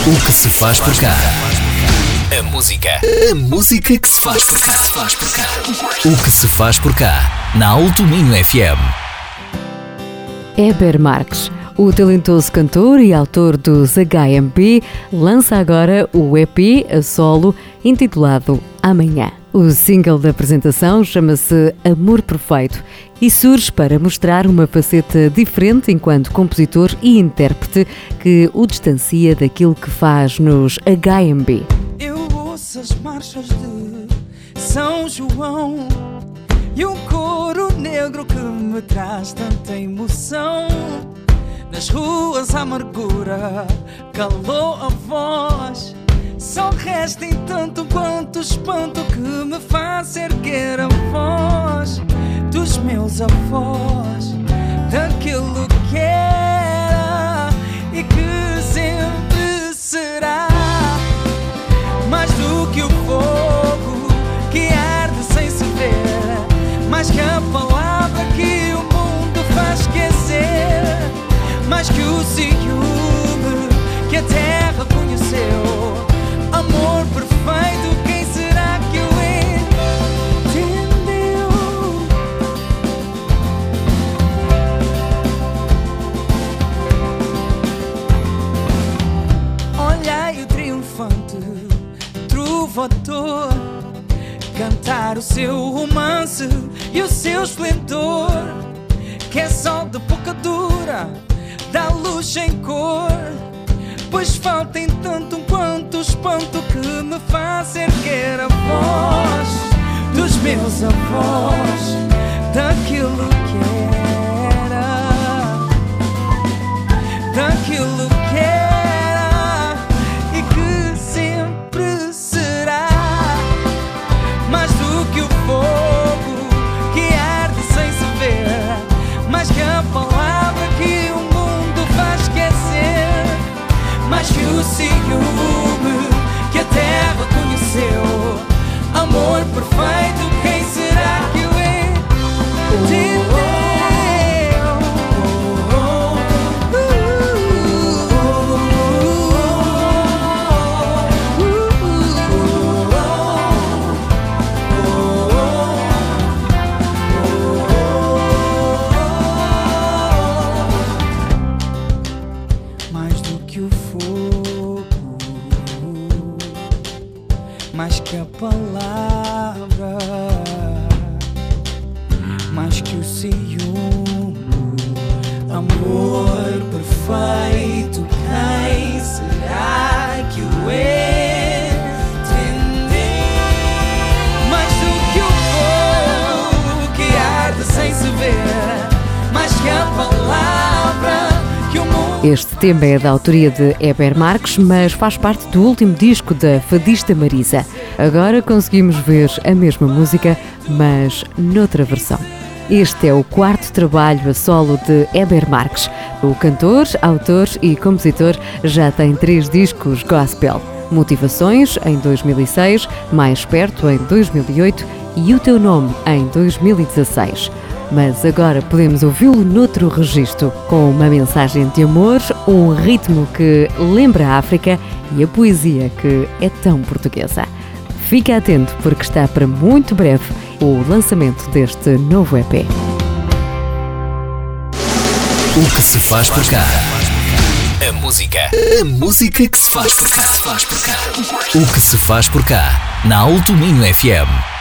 O que se faz por cá. A música que se faz por cá. O que se faz por cá, na Alto Minho FM. Heber Marques, o talentoso cantor e autor dos HMP, lança agora o EP a solo intitulado Amanhã. O single da apresentação chama-se Amor Perfeito e surge para mostrar uma faceta diferente enquanto compositor e intérprete que o distancia daquilo que faz nos HMB. Eu ouço as marchas de São João e um coro negro que me traz tanta emoção. Nas ruas a amargura calou a voz. Só resta em tanto quanto espanto que me faz erguer a voz dos meus avós, daquilo que era e que sempre será. Mais do que o fogo que arde sem se ver, mais que a palavra que o mundo faz esquecer, mais que o ciúme que a terra conheceu. Amor perfeito, quem será que o entendeu? Olhai o triunfante trovador cantar o seu romance e o seu esplendor, que é sol de boca dura, dá luz em cor. Pois falta em tanto quanto espanto que me faz erguer a voz dos meus avós, daquilo que era, daquilo que era e que sempre será. Mais do que o fogo que arde sem se ver, mais que a palavra que o mundo faz esquecer, mais que o ciúme que a terra conheceu. Amor perfeito, quem será que o entendeu? Mais do que o fogo, mais que a palavra, mais que o ciúme. Amor perfeito, quem será que o entendeu? Mais do que o fogo que arde sem se ver, mais que a palavra que o mundo. Este tema é da autoria de Heber Marques, mas faz parte do último disco da fadista Marisa. Agora conseguimos ver a mesma música, mas noutra versão. Este é o quarto trabalho a solo de Heber Marques. O cantor, autor e compositor já tem 3 discos gospel. Motivações, em 2006, Mais Perto, em 2008 e O Teu Nome, em 2016. Mas agora podemos ouvi-lo noutro registro, com uma mensagem de amor, um ritmo que lembra a África e a poesia que é tão portuguesa. Fique atento porque está para muito breve o lançamento deste novo EP. O que se faz por cá. A música que se faz por cá. O que se faz por cá, na Alto Minho FM.